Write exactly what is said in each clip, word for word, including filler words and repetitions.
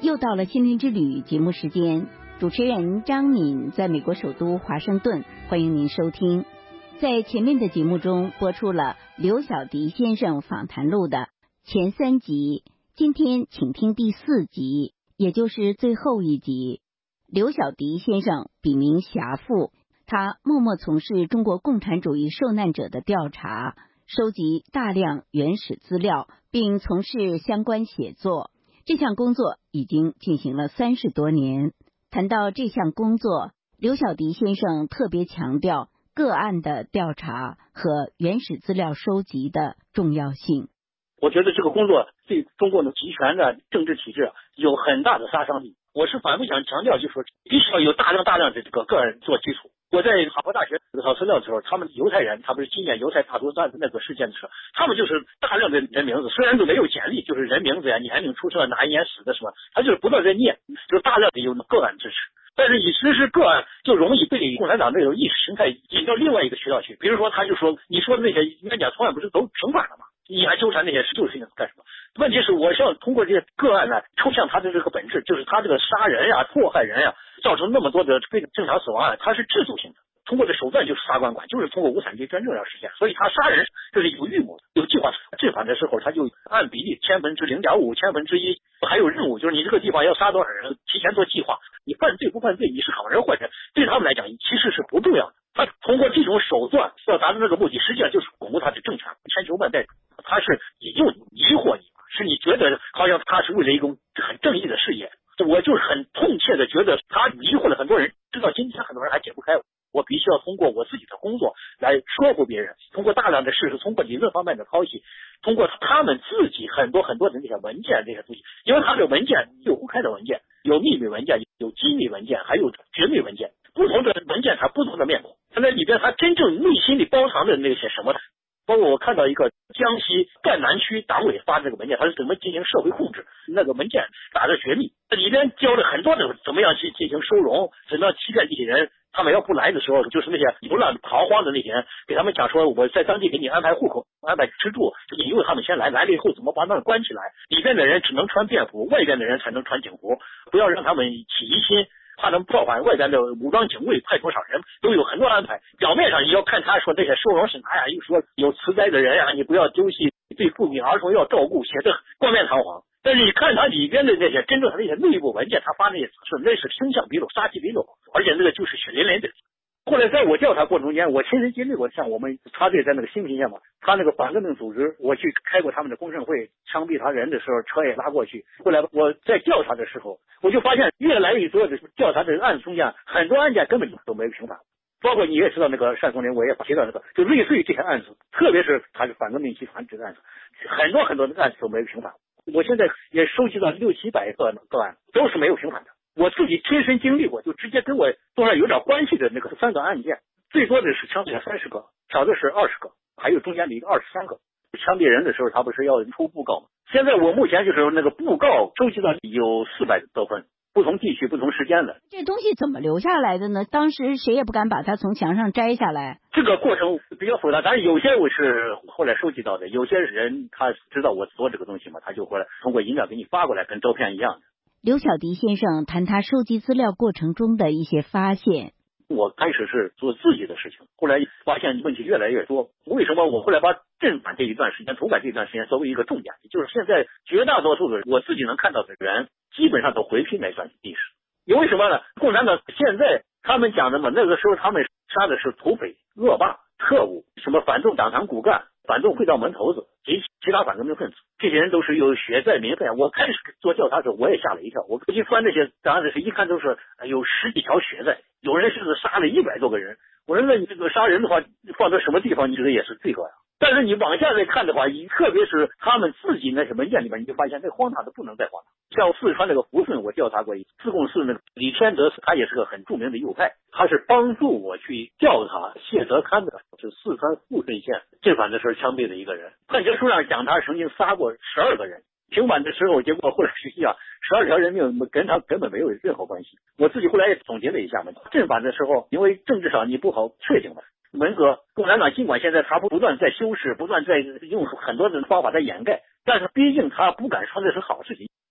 又到了心灵之旅节目时间，主持人张敏在美国首都华盛顿，欢迎您收听。在前面的节目中播出了刘小迪先生访谈录的前三集，今天请听第四集，也就是最后一集。刘小迪先生笔名侠父，他默默从事中国共产主义受难者的调查，收集大量原始资料，并从事相关写作。这项工作已经进行了三十多年。谈到这项工作，刘小迪先生特别强调个案的调查和原始资料收集的重要性。 我觉得这个工作对中国的集权的政治体制有很大的杀伤力。我是反复想强调，就是说必须要有大量大量的这个个案做基础。我在哈佛大学找资料的时候，他们犹太人，他不是纪念犹太大屠杀的那个事件的时候，他们就是大量的人名字，虽然都没有简历，就是人名字呀、年龄、出生哪一年死的什么，他就是不断在念，就是大量的有个案支持。但是你实施个案就容易被共产党那种意识形态引到另外一个渠道去，比如说他就说你说的那些冤假错案不是都平反了吗？你还纠缠那些旧事情干什么？问题是我想通过这些个案呢，抽象它的这个本质，就是他这个杀人呀、祸害人呀，造成那么多的非正常死亡案，它是制度性的。通过的手段就是杀官管，就是通过无产阶级专政要实现，所以他杀人就是有预谋的、有计划的。治反的时候，他就按比例千分之零点五、千分之一，还有任务，就是你这个地方要杀多少人，提前做计划。你犯罪不犯罪，你是好人坏人，对他们来讲其实是不重要的。他通过这种手段要达到那个目的，实际上就是巩固他的政权，千秋万代。他是引诱你、迷惑你，使你觉得好像他是为了一个很正义的事业。我就是很痛切的觉得他迷惑了很多人，直到今天很多人还解不开。我必须要通过我自己的工作来说服别人，通过大量的事实，通过理论方面的剖析，通过他们自己很多很多的那些文件这些东西，因为他这个文件有公开的文件，有秘密文件，有机密文件，还有绝密文件，不同的文件它不同的面孔，它那里边它真正内心里包藏的那些什么，包括我看到一个江西赣南区党委发的这个文件，它是怎么进行社会控制，那个文件打着绝密，里边教了很多的怎么样去进行收容，怎么样欺骗这些人，他们要不来的时候，就是那些流浪逃荒的那些人，给他们讲说我在当地给你安排户口，安排吃住，引诱他们先来，来了以后怎么把他们关起来，里边的人只能穿便服，外边的人才能穿警服，不要让他们起疑心，怕他们造反，外边的武装警卫派多少人都有很多安排。表面上你要看他说这些收容是哪呀，又说有慈灾的人呀，你不要丢弃，对妇女儿童要照顾，写的冠冕堂皇。但是你看他里边的那些真正的那些内部文件，他发那些是那是凶相毕露、杀气毕露，而且那个就是血淋淋的。后来在我调查过程中间，我亲身经历过，像我们插队在那个新平县嘛，他那个反革命组织，我去开过他们的公证会，枪毙他人的时候，车也拉过去。后来我在调查的时候，我就发现越来越多的调查的案子中间，很多案件根本都没有平反。包括你也知道那个单松林，我也提到那个，就类似于这些案子，特别是他是反革命集团这个案子，很多很多的案子都没有平反。我现在也收集到六七百个个案，都是没有平反的。我自己亲身经历过，就直接跟我多少有点关系的那个三个案件，最多的是枪毙三十个，少的是二十个，还有中间的一个二十三个。枪毙人的时候，他不是要出布告吗？现在我目前就是那个布告收集到有四百多份，不同地区、不同时间的。 这东西怎么留下来的呢？当时谁也不敢把它从墙上摘下来。 这个过程比较复杂，但是有些我是后来收集到的，有些人他知道我做这个东西嘛，他就会通过音料给你发过来，跟照片一样的。 刘小迪先生谈他收集资料过程中的一些发现。 我开始是做自己的事情，后来发现问题越来越多。为什么我后来把正反这一段时间、土改这一段时间作为一个重点，就是现在绝大多数的我自己能看到的人，基本上都回避那段历史。因为什么呢？共产党现在他们讲的嘛，那个时候他们杀的是土匪、恶霸、特务，什么反动党堂骨干、反动会道门头子及其他反革命分子，这些人都是有血债民愤。我开始做调查的时候，我也吓了一跳。我一翻那些档案的时候，一看都是有十几条血债，有人甚至杀了一百多个人。我说那你这个杀人的话，放到什么地方，你这个也是罪恶呀。但是你往下再看的话，特别是他们自己那什么院里面，你就发现那荒唐的不能再荒唐。像四川那个抚顺，我调查过一次，自贡市那个李天德，他也是个很著名的右派，他是帮助我去调查谢泽堪的，是四川抚顺县正反的时候枪毙的一个人。判决书上讲他曾经杀过十二个人，平反的时候，结果后来实际上十二条人命跟他根本没有任何关系。我自己后来也总结了一下嘛，正反的时候，因为政治上你不好确定嘛。文革，共产党尽管现在他不断在修饰，不断在用很多的方法在掩盖，但是毕竟他不敢说这是好事情。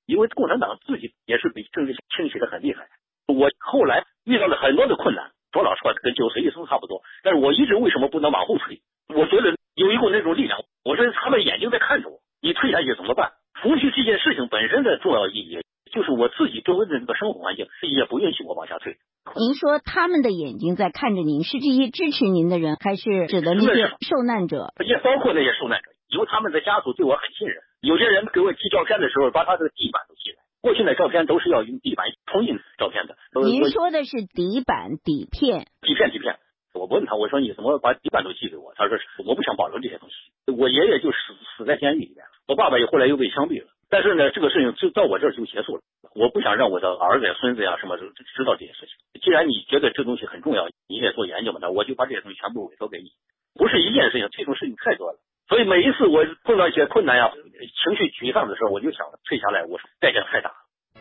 因为共产党自己也是被政治清洗的很厉害。我后来遇到了很多的困难，说老实话跟九死一生差不多，但是我一直为什么不能往后退？我觉得有一股那种力量，我说他们眼睛在看着我，你退下去怎么办？扶持这件事情本身的重要意义，就是我自己周围的这个生活环境也不允许我往下退。 您说他们的眼睛在看着您，是这些支持您的人，还是指的那些受难者？ 也包括那些受难者，由他们的家属对我很信任。有些人给我寄照片的时候，把他的地板都寄来。过去的照片都是要用地板冲印照片的。 您说的是底板、底片？ 底片，底片。我问他，我说你怎么把底板都寄给我？他说我不想保留这些东西。我爷爷就死死在监狱里面，我爸爸也后来又被枪毙了。但是呢，这个事情就到我这儿就结束了。我不想让我的儿子呀、孙子呀什么知道这些事情。既然你觉得这东西很重要，你也做研究嘛，那我就把这些东西全部委托给你。不是一件事情，这种事情太多了。所以每一次我碰到一些困难呀、情绪沮丧的时候，我就想退下来，我说代价太大了。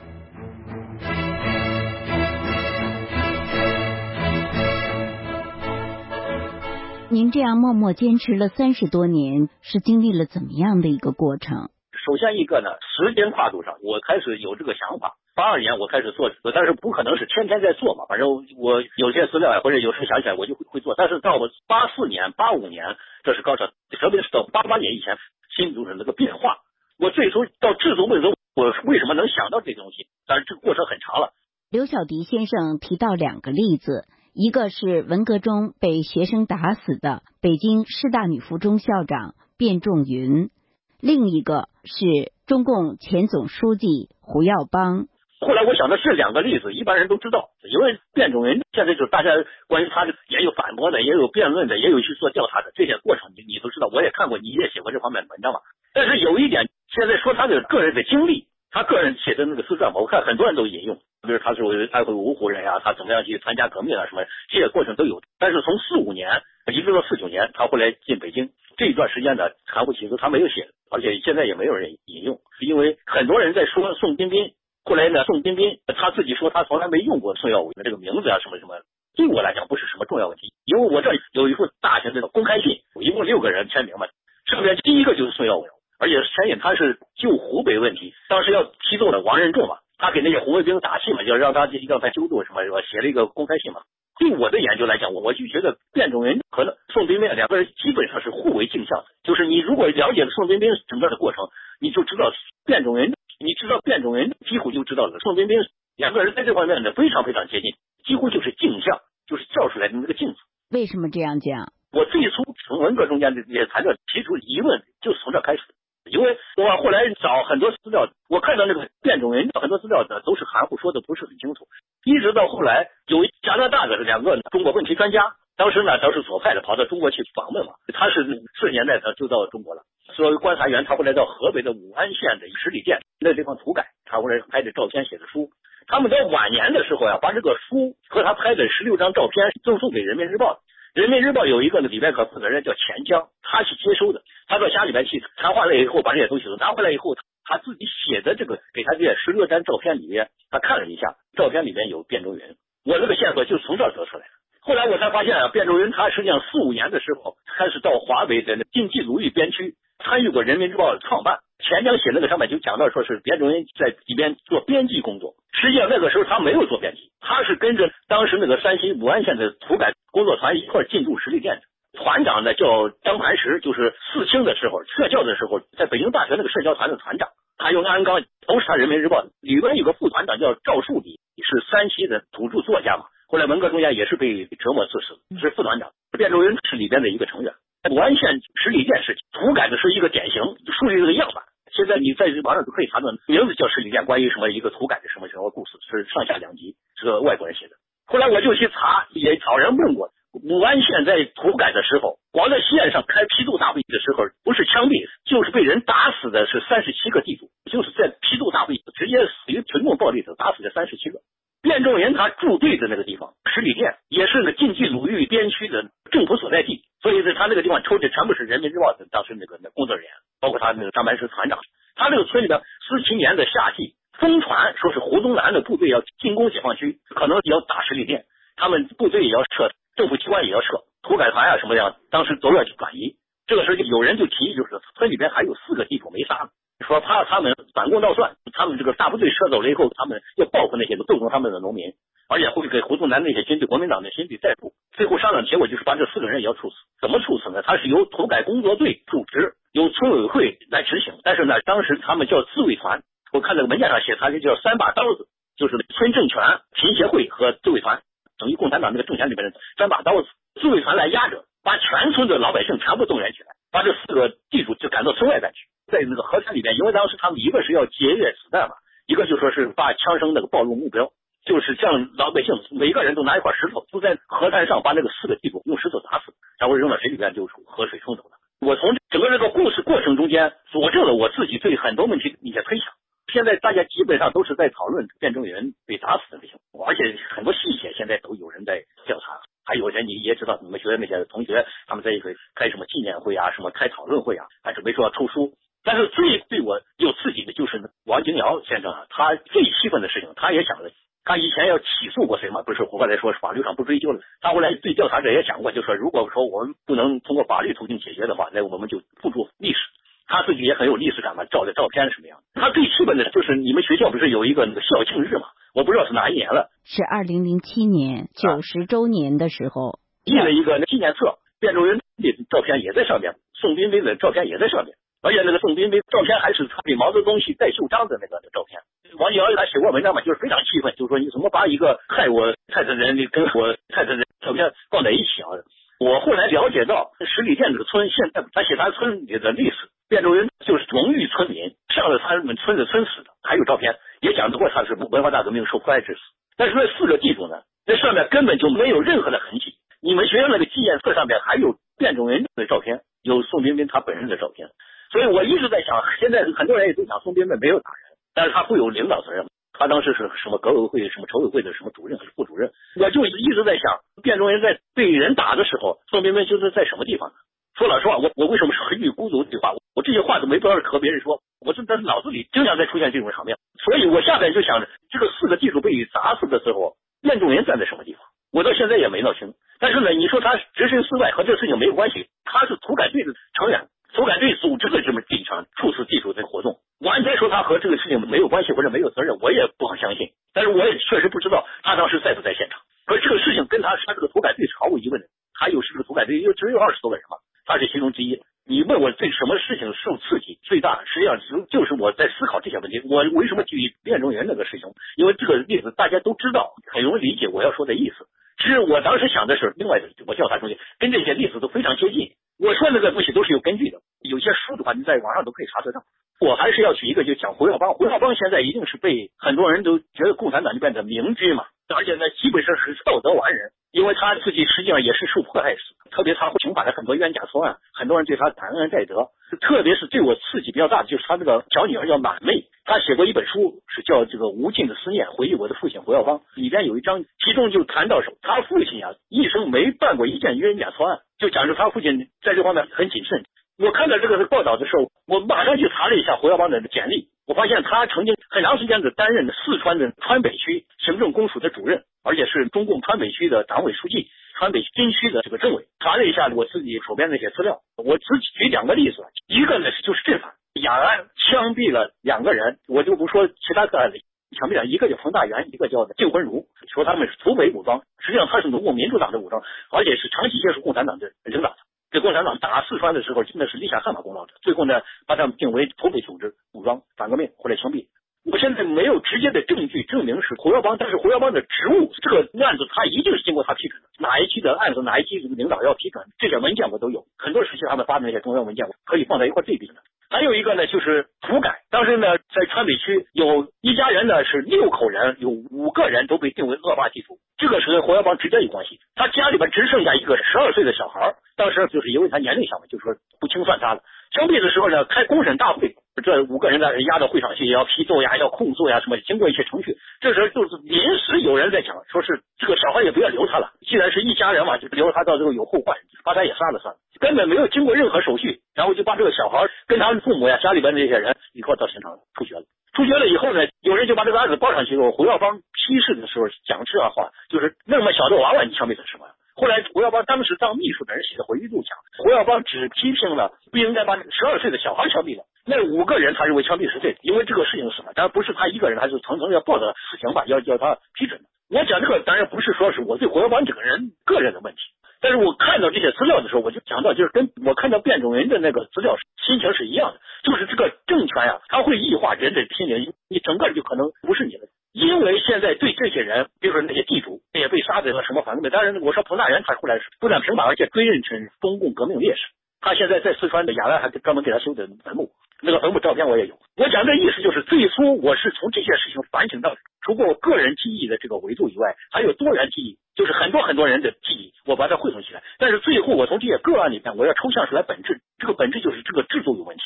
您这样默默坚持了三十多年，是经历了怎么样的一个过程？ 首先一个呢，时间跨度上，我开始有这个想法。八二年我开始做，但是不可能是天天在做嘛。反正我有些资料或者有时想起来我就会会做。但是到我八四年、八五年，这是高潮，特别是到八八年以前，心中是那个变化。我最初到制作问题，我为什么能想到这个东西？但是这个过程很长了。 刘小迪先生提到两个例子。一个是文革中被学生打死的北京师大女附中校长卞仲云，另一个是中共前总书记胡耀邦。 后来我想的是两个例子，一般人都知道，因为卞仲云现在就是大家关于他的也有反驳的，也有辩论的，也有去做调查的，这些过程你你都知道，我也看过，你也写过这方面的文章嘛。但是有一点，现在说他的个人的经历，他个人写的那个自传，我看很多人都引用。比如他是爱会芜湖人呀、啊，他怎么样去参加革命啊，什么这些过程都有。但是从四五年一直到四九年，他后来进北京这一段时间的含糊其辞他没有写，而且现在也没有人引用，因为很多人在说宋彬彬，后来呢，宋彬彬他自己说他从来没用过宋耀伟的这个名字啊，什么什么，对我来讲不是什么重要问题，因为我这有一份大型的公开信，一共六个人签名嘛，上面第一个就是宋耀伟，而且牵引他是救湖北问题，当时要提奏的王任重嘛。他给那些红卫兵打气嘛，就让他让他纠正什么，我写了一个公开信嘛。对我的研究来讲，我我就觉得卞仲云和宋彬彬两个人基本上是互为镜像。就是你如果了解了宋彬彬整个的过程，你就知道卞仲云，你知道卞仲云几乎就知道了宋彬彬，两个人在这方面呢非常非常接近，几乎就是镜像，就是照出来的那个镜子。 为什么这样讲？ 我最初从文革中间的这些材料提出疑问，就是从这开始。因为我后来找很多资料，我看到那个卞仲云很多资料呢都是含糊，说的不是很清楚。一直到后来有加拿大的两个中国问题专家，当时呢都是左派的，跑到中国去访问嘛。他是四十年代他就到中国了，作为观察员，他后来到河北的武安县的十里店那地方土改，他后来拍的照片写的书。他们在晚年的时候呀、啊，把这个书和他拍的十六张照片赠送给人民日报。人民日报有一个里边可负责人叫钱江，他去接收的。他到家里边去谈话了以后，把这些东西都拿回来以后，他自己写的这个给他这些十六张照片里面，他看了一下，照片里面有卞仲云。我这个线索就是从这儿得出来的。后来我才发现啊，卞仲云他实际上四五年的时候开始到华北的晋冀鲁豫边区参与过人民日报的创办。钱江写那个上面就讲到说是卞仲云在里边做编辑工作，实际上那个时候他没有做编辑，他是跟着当时那个山西武安县的土改工作团一块进驻十里店的。团长呢叫张磐石，就是四清的时候撤教的时候，在北京大学那个社交团的团长。还有安刚，都是他人民日报里边有个副团长叫赵树礼，是山西的土著作家嘛，后来文革中间也是被折磨致死，是副团长。卞仲云是里边的一个成员。武安县十里店是土改的是一个典型，树立这个样板。现在你在网上都可以查到，名字叫十里店，关于什么一个土改的什么什么故事，是上下两集，是个外国人写的。后来我就去查，也找人问过，武安县在土改的时候，光在县上开批斗大会的时候，不是枪毙，就是被人打死的是三十七个地主，就是在批斗大会直接死于群众暴力的打死的三十七个。卞仲云他驻队的那个地方十里店，也是那晋冀鲁豫边区的政府所在地，所以在他那个地方抽的全部是人民日报的当时那个那工作人员，包括他那个张磐石团长。他那个村里边四七年的夏季，疯传说是胡宗南的部队要进攻解放区，可能要打十里店，他们部队也要撤，政府机关也要撤，土改团啊什么的，当时都要去转移。这个时候有人就提议，就是村里边还有四个地主没杀， 说怕他们反攻倒算，他们这个大部队撤走了以后，他们要报复那些斗争他们的农民，而且会给胡宗南那些军队、国民党的军队逮捕。最后商量结果就是把这四个人也要处死。怎么处死呢？他是由土改工作队主持，由村委会来执行。但是呢，当时他们叫自卫团，我看这个文件上写，他就叫三把刀子，就是村政权、贫协会和自卫团，等于共产党那个政权里面的三把刀子。自卫团来压着，把全村的老百姓全部动员起来，把这四个地主就赶到村外边去。在那个河滩里面，因为当时他们一个是要节约子弹嘛，一个就说是把枪声那个暴露目标，就是让老百姓每个人都拿一块石头，就在河滩上把那个四个地主用石头砸死，然后扔到水里面就河水冲走了。我从整个这个故事过程中间佐证了我自己对很多问题的一些推想。现在大家基本上都是在讨论卞仲云被打死的事情，而且很多细节现在都有人在调查。还有人你也知道，你们学的那些同学他们在一个开什么纪念会啊，什么开讨论会啊，还是没说要出书。但是最对我有刺激的就是王金尧先生啊，他最气愤的事情，他也想了，他以前要起诉过谁嘛？不是后来说法律上不追究了。他后来对调查者也讲过，就说如果说我们不能通过法律途径解决的话，那我们就付诸历史。他自己也很有历史感嘛，照的照片是什么样。他最气愤的就是你们学校不是有一个那个校庆日嘛？我不知道是哪一年了， 是二零零七年九十周年的时候， 印了一个纪念册，卞仲云的照片也在上面，宋彬彬的照片也在上面，而且那个宋彬彬照片还是他给毛泽东去戴袖章的那个照片。王金尧他写过文章嘛，就是非常气愤，就是说你怎么把一个害我太太的人跟我太太的照片放在一起啊？我后来了解到十里店这个村现在他写他村里的历史，卞仲云就是荣誉村民，上了他们村的村史的，还有照片也讲过他是文化大革命受迫害致死。但是那四个地主呢，那上面根本就没有任何的痕迹。你们学校那个纪念册上面还有卞仲云的照片，有宋彬彬他本人的照片。所以我一直在想，现在很多人也都讲宋彬彬没有打人，但是他会有领导责任。他当时是什么革委会、什么筹委会的什么主任还是副主任？我就一直在想，卞仲云在被人打的时候，宋彬彬就是在什么地方呢？说老实话，我我为什么是何惧孤独这句话？我这些话都没法和别人说，我这在脑子里经常在出现这种场面。所以我下边就想着，这个四个地主被砸死的时候，卞仲云站在什么地方？我到现在也没闹清。但是呢，你说他置身事外和这个事情没有关系，他是土改队的成员，土改队组织了这么这一场处死地主的活动，完全说他和这个事情没有关系或者没有责任，我也不好相信。但是我也确实不知道他当时在不在现场。可是这个事情跟他他这个土改队是毫无疑问的，他有是个土改队又只有二十多个人嘛，他是其中之一。你问我对什么事情受刺激最大，实际上就是我在思考这些问题。我为什么举卞仲云那个事情？因为这个例子大家都知道，很容易理解我要说的意思。其实我当时想的是另外的，我调查中间跟这些例子都非常接近。我说那个东西都是有根据的，有些书的话你在网上都可以查得到。我还是要举一个，就讲胡耀邦。胡耀邦现在一定是被很多人都觉得共产党里边的明君嘛，而且呢基本上是道德完人，因为他自己实际上也是受迫害死，特别他会平反了很多冤假错案，很多人对他感恩戴德。特别是对我刺激比较大的就是他那个小女儿叫满妹，他写过一本书是叫这个无尽的思念，回忆我的父亲胡耀邦，里边有一章其中就谈到说他父亲啊一生没办过一件冤假错案，就讲着他父亲在这方面很谨慎。我看到这个报道的时候，我马上去查了一下胡耀邦的简历，我发现他曾经很长时间的担任四川的川北区行政公署的主任，而且是中共川北区的党委书记，川北军区的这个政委。查了一下我自己手边那些资料，我只举两个例子，一个呢就是正反，雅安枪毙了两个人，我就不说其他个案例。枪毙了一个叫冯大元，一个叫靳文如，说他们是土匪武装，实际上他是中共民主党的武装，而且是长期接触共产党的领导。这共产党打四川的时候真的是立下汗马功劳的，最后呢把他们定为土匪组织武装反革命，后来枪毙。我现在没有直接的证据证明是胡耀邦，但是胡耀邦的职务这个案子他一定是经过他批准的，哪一期的案子哪一期领导要批准，这些文件我都有，很多时期他们发的那些中央文件我可以放在一块对比的。还有一个呢就是土改，当时呢在川北区有一家人呢是六口人，有五个人都被定为恶霸地主，这个是跟胡耀邦直接有关系。他家里边只剩下一个十二岁的小孩，当时就是因为他年龄小嘛，就是说不清算他了。枪毙的时候呢开公审大会，这五个人呢押到会上去，也要批斗呀，要控诉呀，什么经过一些程序。这时候就是临时有人在讲，说是这个小孩也不要留他了，既然是一家人嘛，就留他到最后有后患，把他也杀了算了，根本没有经过任何手续，然后就把这个小孩跟他们父母呀家里边那些人一块到现场处决了。处决了以后呢，有人就把这个案子报上去了。胡耀邦批示的时候讲这话，就是那么小的娃娃你枪毙他什么？后来胡耀邦当时当秘书的人写的回忆录讲，胡耀邦只批评了不应该把十二岁的小孩枪毙了， 那五个人他认为枪毙是对的，因为这个事情是什么？当然不是他一个人，还是层层要报的死刑吧，要要他批准的。我讲这个当然不是说是我对胡耀邦这个人个人的问题，但是我看到这些资料的时候，我就讲到，就是跟我看到卞仲云的那个资料心情是一样的，就是这个政权呀、啊，它会异化人的心灵，你整个就可能不是你的。因为现在对这些人，比如说那些地主，也被杀的什么反革命，当然我说彭大元他后来是不但平反，而且追认成中共革命烈士。他现在在四川的雅安还专门给他修的坟墓，那个坟墓照片我也有。我讲的意思就是，最初我是从这些事情反省到，除过我个人记忆的这个维度以外，还有多元记忆，就是很多很多人的记忆，我把它汇总起来。但是最后我从这些个案里面，我要抽象出来本质，这个本质就是这个制度有问题。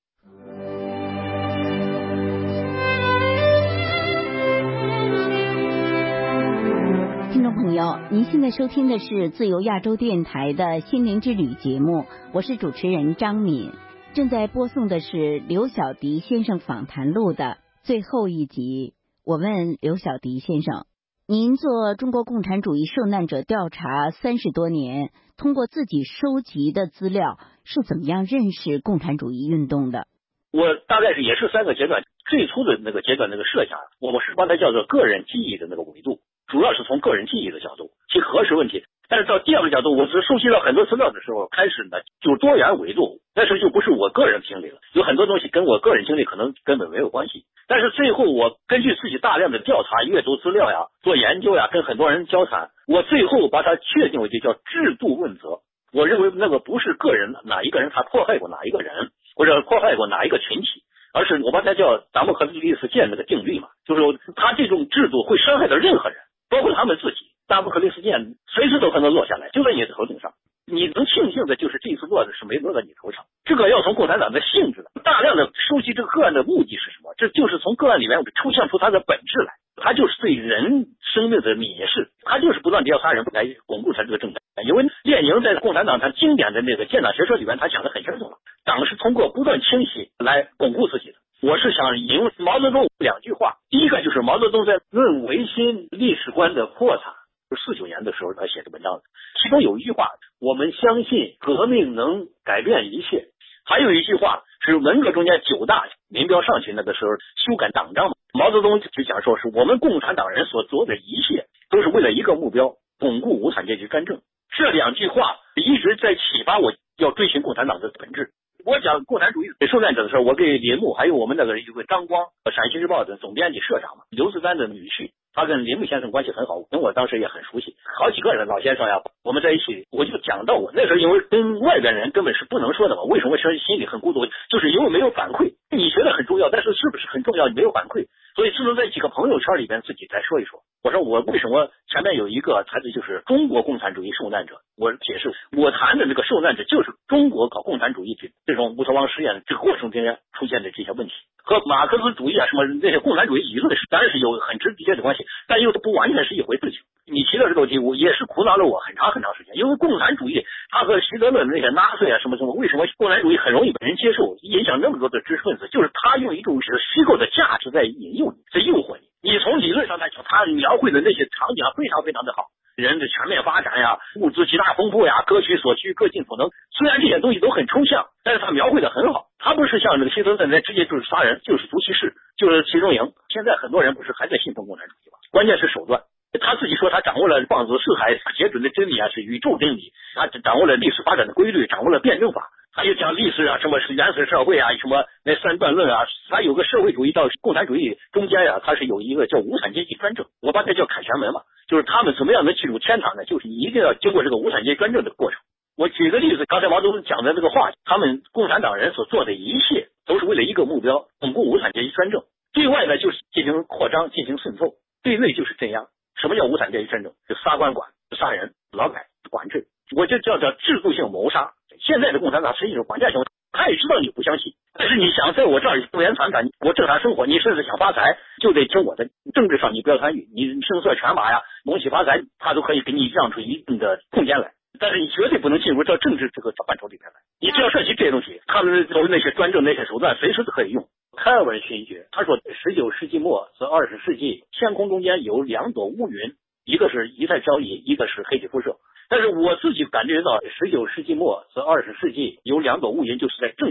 听众朋友，您现在收听的是自由亚洲电台的心灵之旅节目，我是主持人张敏，正在播送的是刘小迪先生访谈录的最后一集。我问刘小迪先生，您做中国共产主义受难者调查三十多年，通过自己收集的资料，是怎么样认识共产主义运动的？ 我大概是也是三个阶段，最初的那个阶段那个设想，我是把它叫做个人记忆的那个维度，主要是从个人记忆的角度去核实问题。但是到第二个角度，我是收集到很多资料的时候，开始呢就多元维度，但是就不是我个人经历了，有很多东西跟我个人经历可能根本没有关系。但是最后我根据自己大量的调查、阅读资料呀、做研究呀，跟很多人交谈，我最后把它确定为就叫制度问责。我认为那个不是个人哪一个人他迫害过哪一个人，或者迫害过哪一个群体，而是我把它叫达摩克利斯剑那个定律嘛，就是他这种制度会伤害到任何人，包括他们自己。达摩克利斯剑随时都可能落下来，就在你的头顶上。你能庆幸的就是这一次落的是没落在你头上。这个要从共产党的性质的大量的收集这个个案的目的是什么？这就是从个案里面抽象出它的本质来。它就是对人生命的蔑视，它就是不断地要杀人来巩固它这个政权。因为列宁在共产党他经典的那个建党学说里面，他讲的很清楚了，党是通过不断清洗来巩固自己的。我是想引用毛泽东两句话，第一个就是毛泽东在论维新历史观的破产，四九年的时候他写的文章，其中有一句话，我们相信革命能改变一切。还有一句话是文革中间九大民标上去那个时候修改党章，毛泽东就讲说是我们共产党人所做的一切都是为了一个目标，巩固无产阶级专政。这两句话一直在启发我要追寻共产党的本质。我讲共产主义受难者的时候，我给林木还有我们那个一位张光，陕西日报的总编辑社长嘛，刘自丹的女婿，他跟林木先生关系很好，跟我当时也很熟悉，好几个人老先生呀，我们在一起，我就讲到我那时候因为跟外边人根本是不能说的嘛，为什么说心里很孤独，就是因为没有反馈，你觉得很重要，但是是不是很重要你没有反馈，所以只能在几个朋友圈里边自己再说一说。我说我为什么前面有一个台词就是中国共产主义受难者，我解释我谈的这个受难者就是中国搞共产主义这种乌托邦实验这个过程中间出现的这些问题，和马克思主义啊什么那些共产主义理论是当然是有很直接的关系，但又不完全是一回事情。你提到这个问题，我也是苦恼了我很长很长时间，因为共产主义它和希特勒那些纳粹啊什么什么，为什么共产主义很容易被人接受，影响那么多的知识分子，就是他用一种是虚构的价值在引诱你，在诱惑你。你从理论上来讲，他描绘的那些场景啊非常非常的好，人的全面发展呀，物资极大丰富呀，各取所需，各尽所能。虽然这些东西都很抽象，但是他描绘的很好。他不是像那个希特勒那直接就是杀人，就是毒骑士，就是集中营。现在很多人不是还在信奉共产主义吗？关键是手段。他自己说他掌握了放之四海皆准的真理啊，是宇宙真理，他掌握了历史发展的规律，掌握了辩证法。他又讲历史啊，什么是原始社会啊，什么那三段论啊，他有个社会主义到共产主义中间呀、啊，他是有一个叫无产阶级专政，我把它叫凯旋门嘛，就是他们怎么样能进入天堂呢？就是你一定要经过这个无产阶级专政的过程。我举个例子，刚才毛泽东讲的这个话，他们共产党人所做的一切都是为了一个目标，巩固无产阶级专政。对外呢就是进行扩张，进行渗透；对内就是这样。什么叫无产阶级专政？就杀官管、杀人、劳改、管制，我就叫叫制度性谋杀。现在的共产党实际是管家型，他也知道你不相信，但是你想在我这儿苟延残喘，我正常生活，你甚至想发财，就得听我的。政治上你不要参与，你声色犬马呀、蒙起发财，他都可以给你让出一定的空间来，但是你绝对不能进入到政治这个范畴里面来。你只要涉及这些东西，他们都那些专政那些手段，随时都可以用。开尔文勋爵他说，十九世纪末至二十世纪，天空中间有两朵乌云，一个是一再交易，一个是黑体辐射。但是我自己感觉到，十九世纪末至二十世纪有两朵乌云，就是在政治上，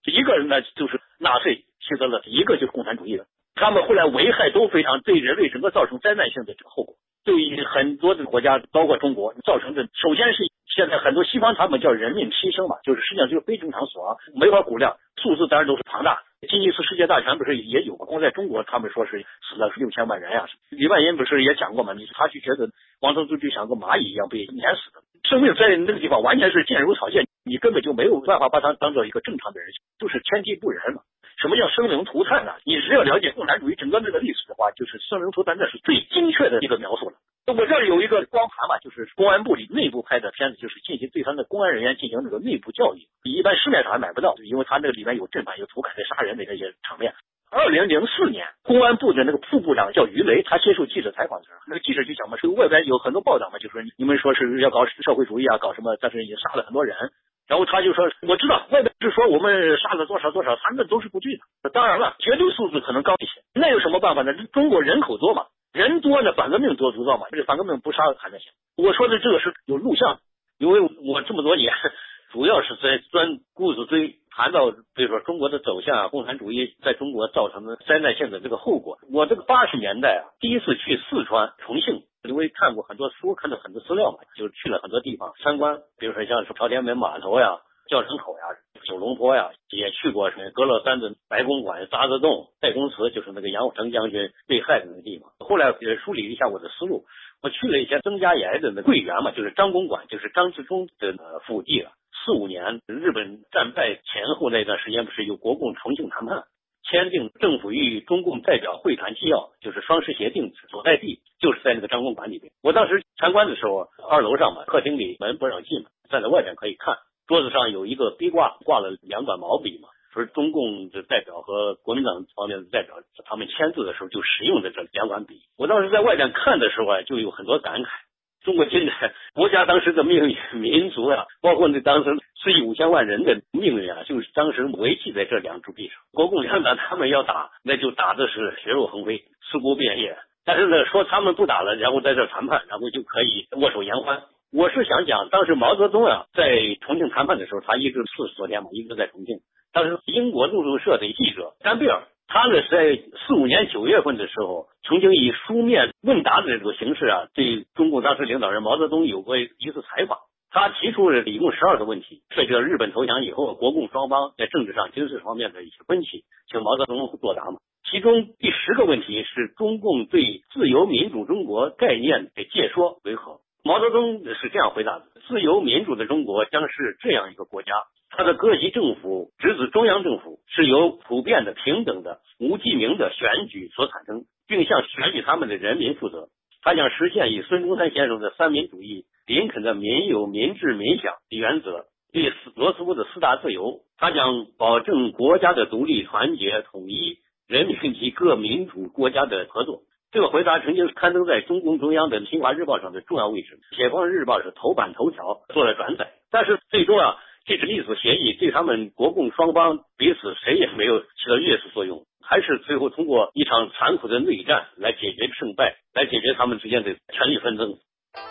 一个呢就是纳粹希特勒，一个就是共产主义的，他们后来危害都非常，对人类整个造成灾难性的这个后果，对于很多的国家，包括中国造成的，首先是现在很多西方他们叫人命牺牲嘛，就是实际上就是非正常死亡，没法估量，数字当然都是庞大。吉尼斯世界大全不是也有过，光在中国他们说是死了六千万人呀、啊。李万银不是也讲过嘛，你他就觉得王承租就像个蚂蚁一样被碾死的，生命在那个地方完全是见如草芥，你根本就没有办法把他当做一个正常的人，就是天地不仁嘛。什么叫生灵涂炭呢？你只要了解共产主义整个那个历史的话，就是生灵涂炭，那是最精确的一个描述了。我这儿有一个光盘嘛，就是公安部里内部拍的片子，就是进行对他的公安人员进行那个内部教育，一般市面上还买不到，因为他那个里面有正版有土改的杀人的那些场面。二零零四年，公安部的那个副部长叫于雷，他接受记者采访的时候，那个记者就讲嘛，说外边有很多报道嘛，就说你们说是要搞社会主义啊，搞什么，但是也杀了很多人。然后他就说，我知道外边是说我们杀了多少多少，他那都是不对的。当然了，绝对数字可能高一些，那有什么办法呢？中国人口多嘛，人多呢，反革命多足道嘛，这反革命不杀还能行。我说的这个是有录像，因为我这么多年主要是在钻故事堆，谈到比如说中国的走向啊，共产主义在中国造成的灾难性的这个后果。我这个八十年代啊，第一次去四川重庆，因为看过很多书，看到很多资料嘛，就去了很多地方参观，比如说像是朝天门码头呀、教城口呀、九龙坡呀，也去过什么阁乐山的白公馆、渣滓洞、太公祠，就是那个杨虎城将军被害的那个地方。后来也梳理一下我的思路，我去了一些曾家崖的那桂园嘛，就是张公馆，就是张自忠的府地了。四五年日本战败前后那段时间，不是有国共重庆谈判，签订政府与中共代表会谈纪要，就是双十协定所在地就是在那个张公馆里边。我当时参观的时候，二楼上嘛，客厅里门不让进嘛，站在外边可以看，桌子上有一个壁挂，挂了两管毛笔嘛，说中共的代表和国民党方面的代表他们签字的时候就使用的这两管笔。我当时在外边看的时候啊，就有很多感慨。中国现在国家当时的命运、民族啊，包括那当时四亿五千万人的命运啊，就是当时维系在这两支笔上。国共两党他们要打，那就打的是血肉横飞、尸骨遍野。但是呢，说他们不打了，然后在这谈判，然后就可以握手言欢。我是想讲，当时毛泽东啊，在重庆谈判的时候，他一直四十多天嘛，一直在重庆。当时英国路透社的记者丹贝尔，他呢是在四五年九月份的时候，曾经以书面问答的这个形式啊，对中共当时领导人毛泽东有过一次采访。他提出了一共十二个问题，涉及到日本投降以后国共双方在政治上、军事方面的一些分歧，请毛泽东作答嘛。其中第十个问题是中共对自由民主中国概念的解说为何？毛泽东是这样回答的：自由民主的中国将是这样一个国家，它的各级政府直指中央政府是由普遍的、平等的、无记名的选举所产生，并向选举他们的人民负责。它将实现以孙中山先生的三民主义、林肯的民有、民治、民享的原则，对罗斯福的四大自由。它将保证国家的独立、团结、统一，人民及各民主国家的合作。这个回答曾经刊登在中共中央的新华日报上的重要位置，解放日报是头版头条做了转载。但是最终啊，这次历史协议对他们国共双方彼此谁也没有起到约束作用，还是最后通过一场残酷的内战来解决胜败，来解决他们之间的权力纷争。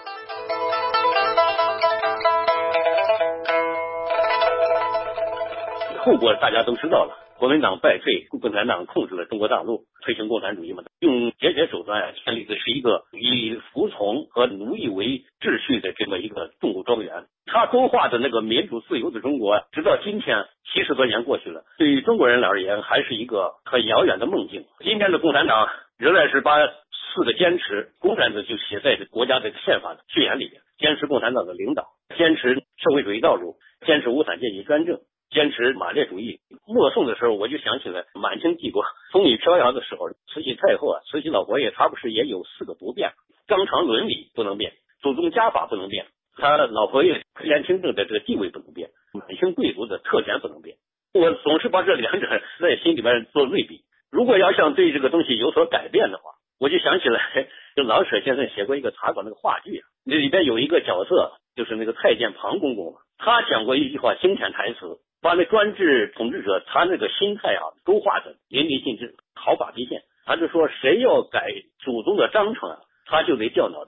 后果大家都知道了，国民党败退，共产党控制了中国大陆，推行共产主义嘛，用节节手段啊，建立的是一个以服从和奴役为秩序的这么一个动物庄园。他勾画的那个民主自由的中国，直到今天七十多年过去了，对于中国人而言还是一个很遥远的梦境。今天的共产党仍然是把四个坚持公然的就写在国家的宪法的序言里面，坚持共产党的领导，坚持社会主义道路，坚持无产阶级专政，坚持马列主义。末宋的时候，我就想起来满清帝国风雨飘摇的时候，慈禧太后啊，慈禧老佛爷他不是也有四个不变：纲常伦理不能变，祖宗家法不能变，他老佛爷垂帘听政的这个地位不能变，满清贵族的特权不能变。我总是把这两者在心里边做类比。如果要想对这个东西有所改变的话，我就想起来，就老舍先生写过一个茶馆那个话剧啊，那里边有一个角色，就是那个太监庞公公，他讲过一句话经典台词，把那专制统治者他那个心态啊勾画的淋漓尽致，毫发毕现。他就说，谁要改祖宗的章程啊，他就得掉脑袋；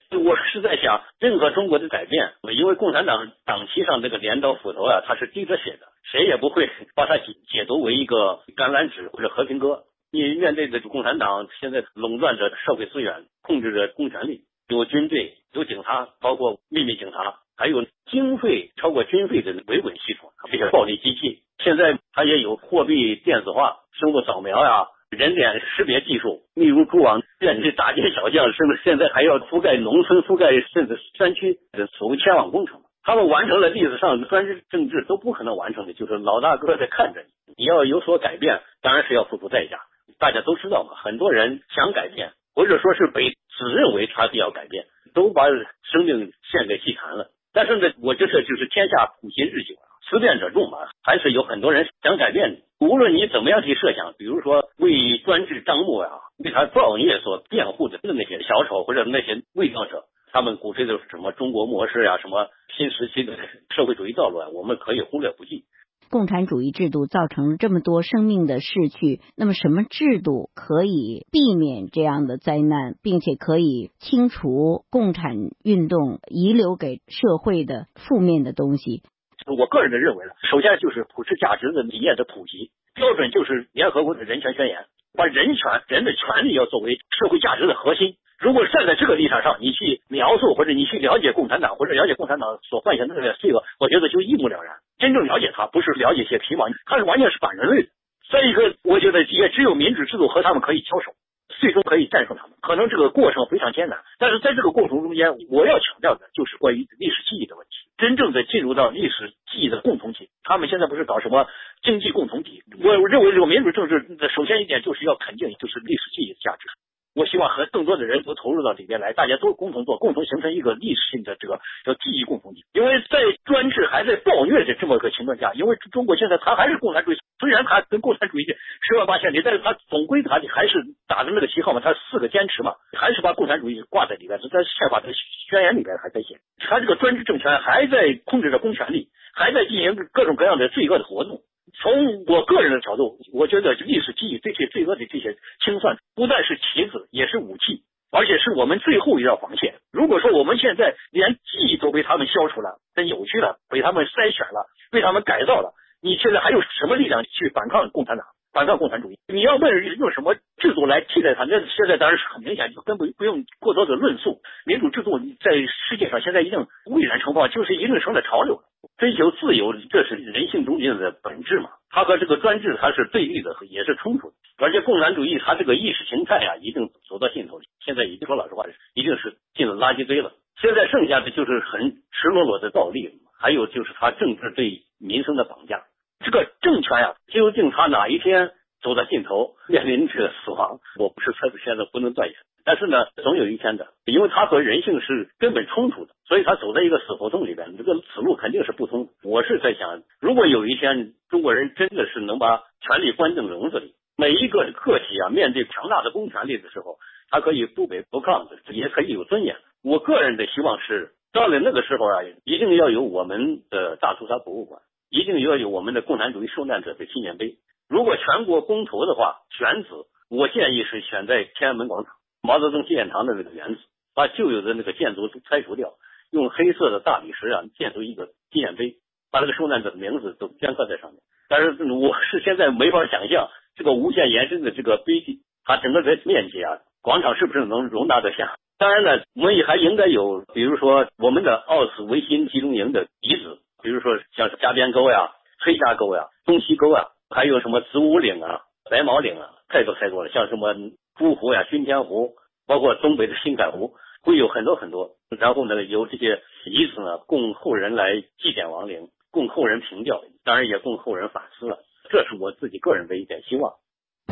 我是在想，任何中国的改变，因为共产党党旗上这个镰刀斧头啊，它是滴着血的，谁也不会把它解解读为一个橄榄枝或者和平鸽。你面对的共产党现在垄断着社会资源，控制着公权力，有军队，有警察，包括秘密警察，还有经费超过军费的维稳系统，这些暴力机器。现在它也有货币电子化、生物扫描呀、人脸识别技术，密如蛛网，遍及大街小巷，甚至现在还要覆盖农村、覆盖甚至山区的所谓千网工程。他们完成了历史上专制政治都不可能完成的，就是老大哥在看着你，你要有所改变，当然是要付出代价。大家都知道嘛，很多人想改变，或者说是被自认为他要改变，都把生命献给祭坛了。但是呢，我觉得就是天下普行日久，思变者众嘛，还是有很多人想改变的。无论你怎么样去设想，比如说为专制张目啊，为他造孽所辩护的那些小丑或者那些伪装者，他们鼓吹的什么中国模式啊，什么新时期的社会主义道路啊，我们可以忽略不计。 共产主义制度造成了这么多生命的逝去，那么什么制度可以避免这样的灾难，并且可以清除共产运动遗留给社会的负面的东西？ 我个人的认为呢，首先就是普世价值的理念的普及，标准就是联合国的人权宣言，把人权、人的权利要作为社会价值的核心。如果站在这个立场上，你去描述或者你去了解共产党，或者了解共产党所幻想的这个罪恶，我觉得就一目了然。真正了解他，不是了解些皮毛，他是完全是反人类的。再一个，我觉得也只有民主制度和他们可以交手，最终可以战胜他们。可能这个过程非常艰难，但是在这个过程中间，我要强调的就是关于历史记忆的问题。真正的进入到历史记忆的共同体，他们现在不是搞什么经济共同体？我认为这个民主政治的首先一点就是要肯定就是历史记忆的价值。我希望和更多的人都投入到里边来，大家都共同做，共同形成一个历史性的这个叫记忆共同体。因为在专制还在暴虐的这么个情况下，因为中国现在它还是共产主义，虽然它跟共产主义十万八千里，但是它总归它还是打着那个旗号嘛，它四个坚持嘛，还是把共产主义挂在里边，在宪法的宣言里边还在写，它这个专制政权还在控制着公权力，还在进行各种各样的罪恶的活动。从我个人的角度，我觉得历史记忆这些罪恶的这些清算，不但是棋子，也是武器，而且是我们最后一道防线。如果说我们现在连记忆都被他们消除了、被扭曲了、被他们筛选了、被他们改造了，你现在还有什么力量去反抗共产党、反抗共产主义？你要问用什么制度来替代它，那现在当然是很明显，就根本不用过多的论述。民主制度在世界上现在已经蔚然成风，就是已经成了潮流了。追求自由，这是人性中间的本质嘛，它和这个专制它是对立的，也是冲突的。而且共产主义它这个意识形态啊，已经走到尽头，现在已经说老实话，已经是进了垃圾堆了。现在剩下的就是很赤裸裸的暴力，还有就是它政治对民生的绑架。这个政权呀、啊，究竟它哪一天走到尽头，面临着死亡，我不是猜测，现在不能断言。但是呢，总有一天的，因为它和人性是根本冲突的，所以它走在一个死胡同里边，这个此路肯定是不通。我是在想，如果有一天中国人真的是能把权力关进笼子里，每一个个体啊，面对强大的公权力的时候，他可以不卑不亢的，也可以有尊严。我个人的希望是，到了那个时候啊，一定要有我们的大屠杀博物馆，一定要有我们的共产主义受难者的纪念碑。如果全国公投的话，选址我建议是选在天安门广场。毛泽东纪念堂的那个原址，把旧有的那个建筑拆除掉，用黑色的大理石啊建筑一个纪念碑，把那个受难者的名字都镌刻在上面。但是我是现在没法想象这个无限延伸的这个碑记，它整个的面积啊，广场是不是能容纳得下？当然了，我们也还应该有，比如说我们的奥斯维辛集中营的遗址，比如说像加边沟呀、黑峡沟呀、东西沟呀，还有什么子午岭啊、白毛岭啊，太多太多了，像什么珠湖呀、熏天湖，包括东北的新海湖，会有很多很多。然后呢，由这些遗址呢，供后人来祭奠亡灵，供后人凭吊，当然也供后人反思了。这是我自己个人的一点希望。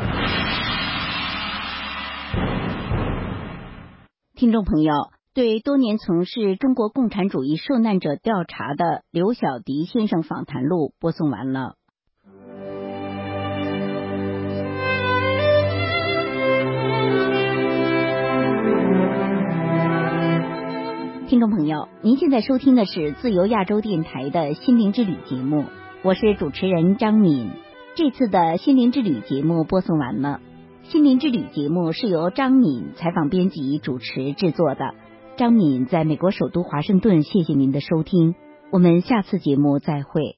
听众朋友，对多年从事中国共产主义受难者调查的刘小迪先生访谈录播送完了。听众朋友，您现在收听的是自由亚洲电台的心灵之旅节目，我是主持人张敏。这次的心灵之旅节目播送完了。心灵之旅节目是由张敏采访编辑主持制作的。 张敏在美国首都华盛顿，谢谢您的收听，我们下次节目再会。